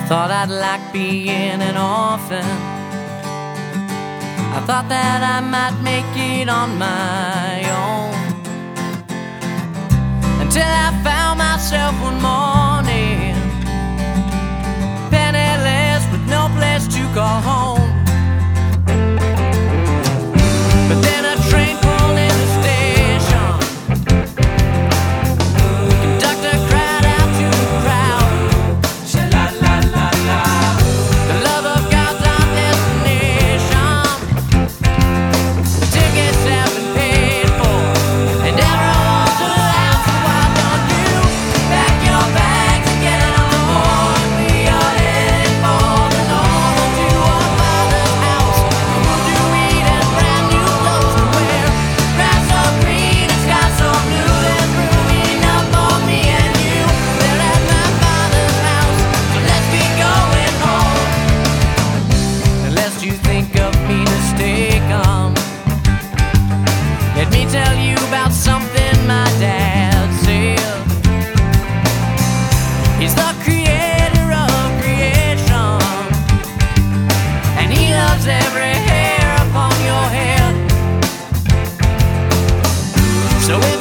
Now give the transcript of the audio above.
Thought I'd like being an orphan. I thought that I might make it on my own, until I found myself one morning, penniless with no place to call home. But then a train pulled in the station. The conductor cried out to the crowd, "Sha-la-la-la-la, the love of God's our destination. The tickets have been paid for, and everyone's allowed. So why don't you pack your bags and get on board? We are headed for the north, to our Father's house. We'll do eat and brand new clothes to wear. Grass so green and sky so blue. There's room enough for me and you there at my Father's house. So let's be going home, unless you think of me mistaken. Let me tell you about something my dad said. He's the creator of creation, and he loves every hair upon your head. So